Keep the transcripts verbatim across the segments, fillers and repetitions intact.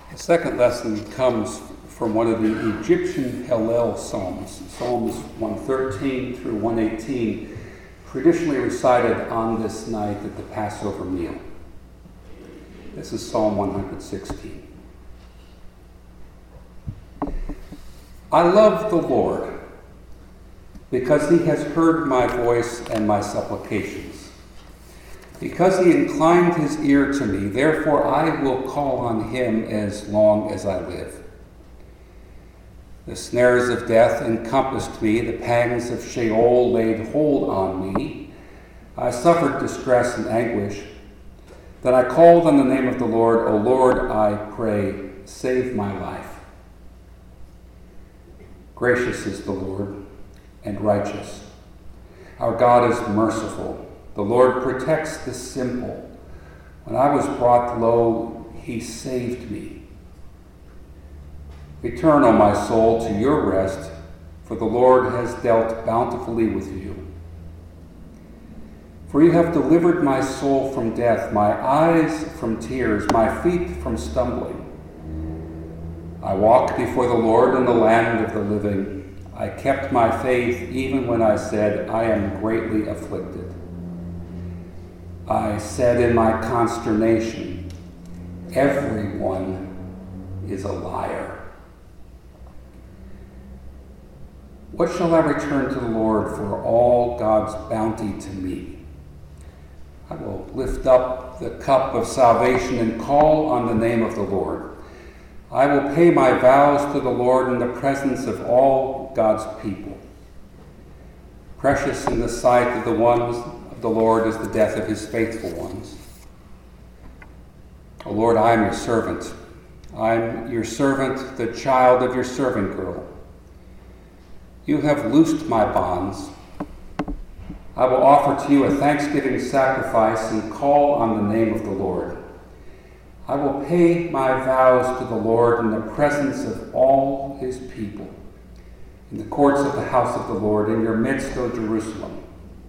The second lesson comes from one of the Egyptian Hallel Psalms, Psalms one thirteen through one eighteen, traditionally recited on this night at the Passover meal. This is Psalm one sixteen. I love the Lord, because he has heard my voice and my supplications. Because he inclined his ear to me, therefore I will call on him as long as I live. The snares of death encompassed me, the pangs of Sheol laid hold on me. I suffered distress and anguish. Then I called on the name of the Lord. O Lord, I pray, save my life. Gracious is the Lord, and righteous. Our God is merciful. The Lord protects the simple. When I was brought low, he saved me. Return, O my soul, to your rest, for the Lord has dealt bountifully with you. For you have delivered my soul from death, my eyes from tears, my feet from stumbling. I walked before the Lord in the land of the living. I kept my faith even when I said, I am greatly afflicted. I said in my consternation, everyone is a liar. What shall I return to the Lord for all God's bounty to me? I will lift up the cup of salvation and call on the name of the Lord. I will pay my vows to the Lord in the presence of all God's people. Precious in the sight of the ones of the Lord is the death of his faithful ones. O Lord, I am your servant. I am your servant, the child of your servant girl. You have loosed my bonds. I will offer to you a thanksgiving sacrifice and call on the name of the Lord. I will pay my vows to the Lord in the presence of all his people, in the courts of the house of the Lord, in your midst, O Jerusalem.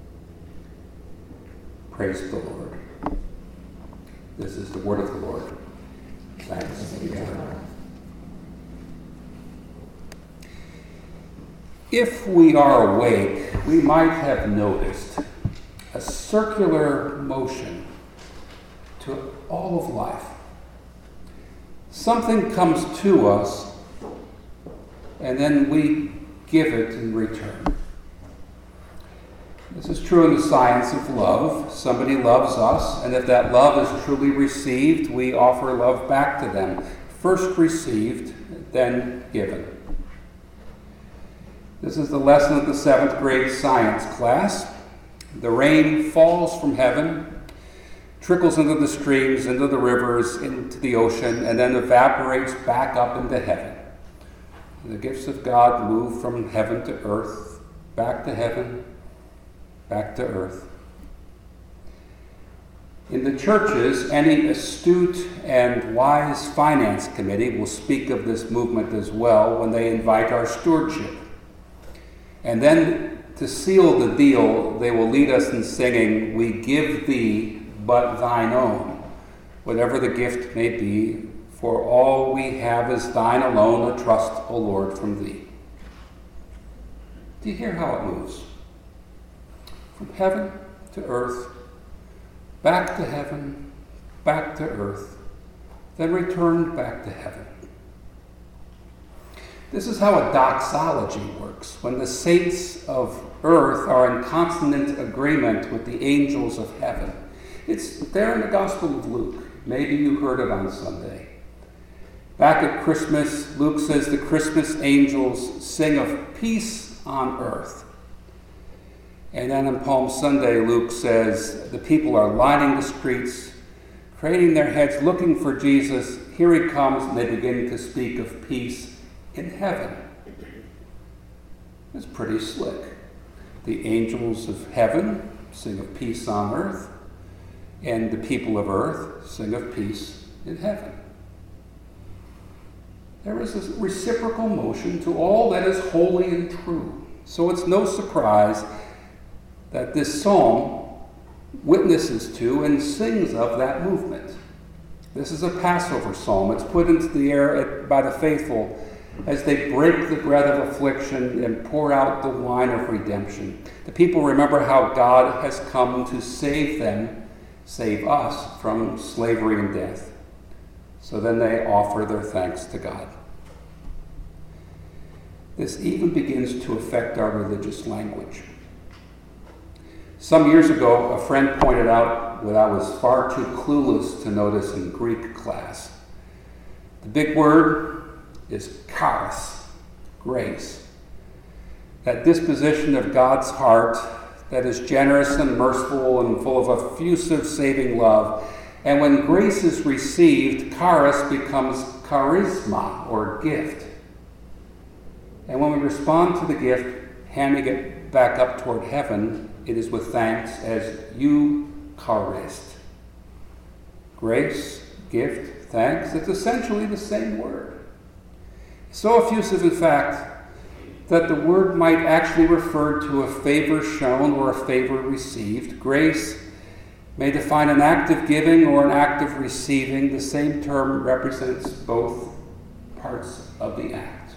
Praise the Lord. This is the word of the Lord. Thanks be to God. If we are awake, we might have noticed a circular motion to all of life. Something comes to us, and then we give it in return. This is true in the science of love. Somebody loves us, and if that love is truly received, we offer love back to them. First received, then given. This is the lesson of the seventh grade science class. The rain falls from heaven, trickles into the streams, into the rivers, into the ocean, and then evaporates back up into heaven. The gifts of God move from heaven to earth, back to heaven, back to earth. In the churches, any astute and wise finance committee will speak of this movement as well when they invite our stewardship. And then to seal the deal, they will lead us in singing, we give thee but thine own, whatever the gift may be, for all we have is thine alone, a trust, O Lord, from thee. Do you hear how it moves? From heaven to earth, back to heaven, back to earth, then returned back to heaven. This is how a doxology works. When the saints of earth are in consonant agreement with the angels of heaven. It's there in the Gospel of Luke. Maybe you heard it on Sunday. Back at Christmas, Luke says the Christmas angels sing of peace on earth. And then on Palm Sunday, Luke says the people are lining the streets, craning their heads, looking for Jesus. Here he comes, and they begin to speak of peace in heaven. It's pretty slick. The angels of heaven sing of peace on earth, and the people of earth sing of peace in heaven. There is a reciprocal motion to all that is holy and true. So it's no surprise that this psalm witnesses to and sings of that movement. This is a Passover psalm. It's put into the air by the faithful as they break the bread of affliction and pour out the wine of redemption. The people remember how God has come to save them, save us from slavery and death. So then they offer their thanks to God. This even begins to affect our religious language. Some years ago, a friend pointed out what I was far too clueless to notice in Greek class. The big word is charis, grace. That disposition of God's heart that is generous and merciful and full of effusive saving love. And when grace is received, charis becomes charisma, or gift. And when we respond to the gift, handing it back up toward heaven, it is with thanks as Eucharist. Grace, gift, thanks, it's essentially the same word. So effusive, in fact, that the word might actually refer to a favor shown or a favor received. Grace may define an act of giving or an act of receiving. The same term represents both parts of the act.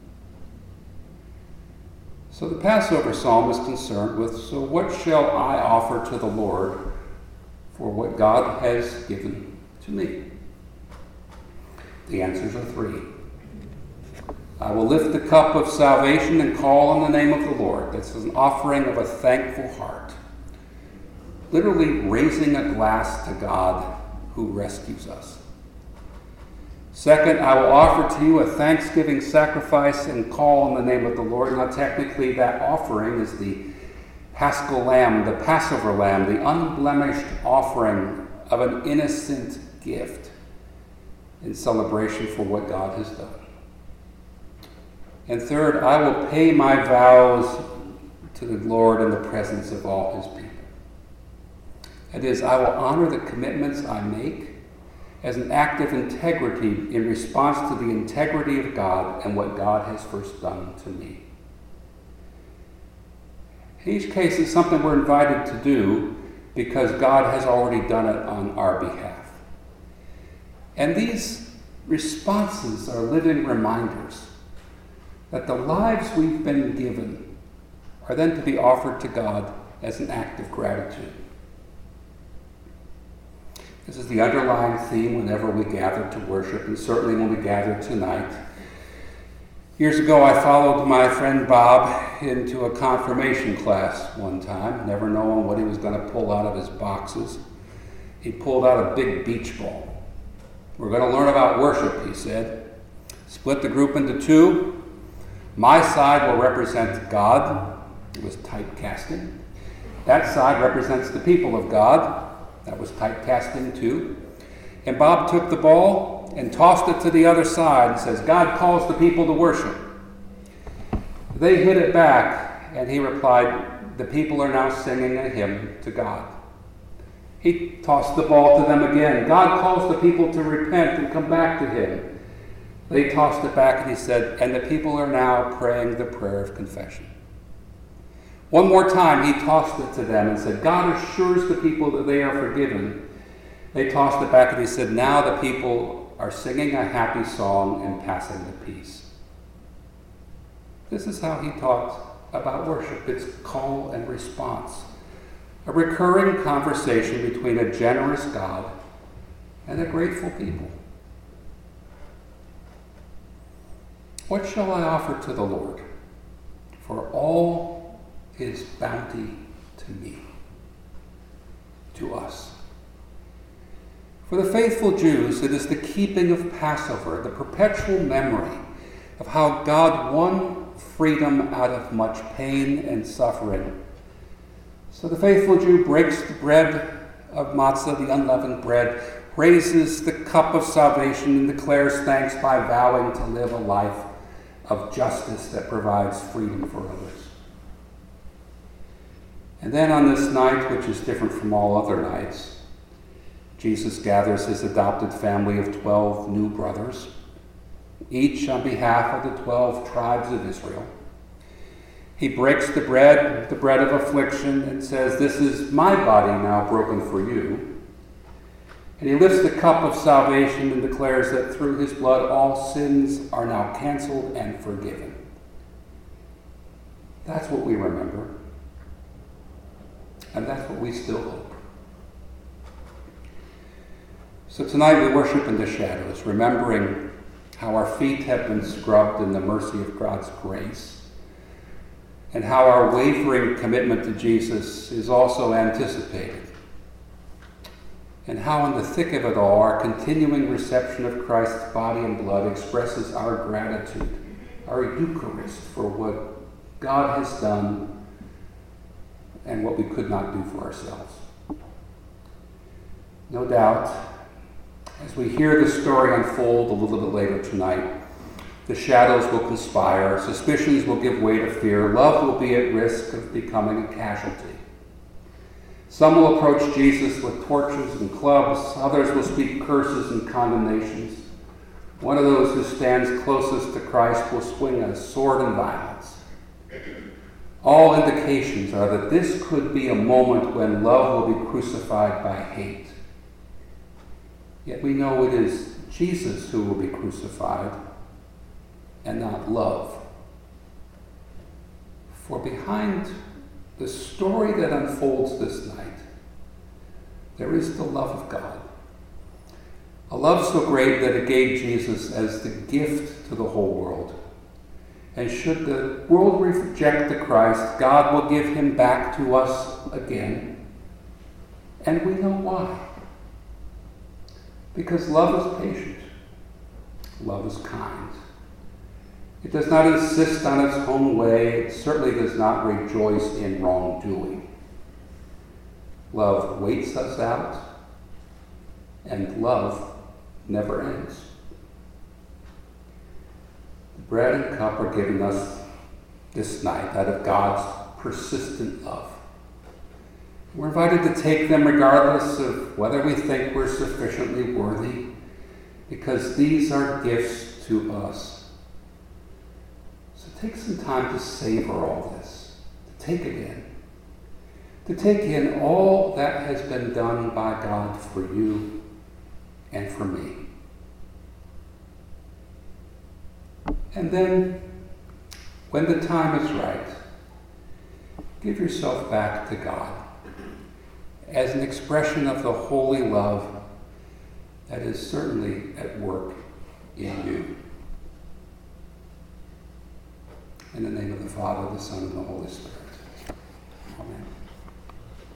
So the Passover psalm is concerned with, so what shall I offer to the Lord for what God has given to me? The answers are three. I will lift the cup of salvation and call on the name of the Lord. This is an offering of a thankful heart. Literally raising a glass to God who rescues us. Second, I will offer to you a thanksgiving sacrifice and call on the name of the Lord. Now, technically, that offering is the paschal lamb, the Passover lamb, the unblemished offering of an innocent gift in celebration for what God has done. And third, I will pay my vows to the Lord in the presence of all his people. That is, I will honor the commitments I make as an act of integrity in response to the integrity of God and what God has first done to me. In each case, it's something we're invited to do because God has already done it on our behalf. And these responses are living reminders that the lives we've been given are then to be offered to God as an act of gratitude. This is the underlying theme whenever we gather to worship, and certainly when we gather tonight. Years ago, I followed my friend Bob into a confirmation class one time, never knowing what he was going to pull out of his boxes. He pulled out a big beach ball. We're going to learn about worship, he said. Split the group into two. My side will represent God. It was typecasting. That side represents the people of God. That was typecasting too. And Bob took the ball and tossed it to the other side and says, God calls the people to worship. They hit it back, and he replied, the people are now singing a hymn to God. He tossed the ball to them again. God calls the people to repent and come back to him. They tossed it back, and he said, and the people are now praying the prayer of confession. One more time, he tossed it to them and said, God assures the people that they are forgiven. They tossed it back, and he said, now the people are singing a happy song and passing the peace. This is how he taught about worship. It's call and response. A recurring conversation between a generous God and a grateful people. What shall I offer to the Lord for all his bounty to me, to us? For the faithful Jews, it is the keeping of Passover, the perpetual memory of how God won freedom out of much pain and suffering. So the faithful Jew breaks the bread of matzah, the unleavened bread, raises the cup of salvation, and declares thanks by vowing to live a life of justice that provides freedom for others. And then on this night, which is different from all other nights, Jesus gathers his adopted family of twelve new brothers, each on behalf of the twelve tribes of Israel. He breaks the bread, the bread of affliction, and says, this is my body now broken for you. And he lifts the cup of salvation and declares that through his blood all sins are now canceled and forgiven. That's what we remember. And that's what we still hope. So tonight we worship in the shadows, remembering how our feet have been scrubbed in the mercy of God's grace, and how our wavering commitment to Jesus is also anticipated, and how in the thick of it all our continuing reception of Christ's body and blood expresses our gratitude, our Eucharist, for what God has done and what we could not do for ourselves. No doubt, as we hear the story unfold a little bit later tonight, the shadows will conspire, suspicions will give way to fear, love will be at risk of becoming a casualty. Some will approach Jesus with torches and clubs, others will speak curses and condemnations. One of those who stands closest to Christ will swing a sword and violence. All indications are that this could be a moment when love will be crucified by hate. Yet we know it is Jesus who will be crucified and not love. For behind the story that unfolds this night, there is the love of God. A love so great that it gave Jesus as the gift to the whole world. And should the world reject the Christ, God will give him back to us again. And we know why. Because love is patient. Love is kind. It does not insist on its own way. It certainly does not rejoice in wrongdoing. Love waits us out, and love never ends. The bread and cup are given us this night out of God's persistent love. We're invited to take them regardless of whether we think we're sufficiently worthy, because these are gifts to us. So take some time to savor all this, to take it in, to take in all that has been done by God for you and for me. And then, when the time is right, give yourself back to God as an expression of the holy love that is certainly at work in you. In the name of the Father, the Son, and the Holy Spirit.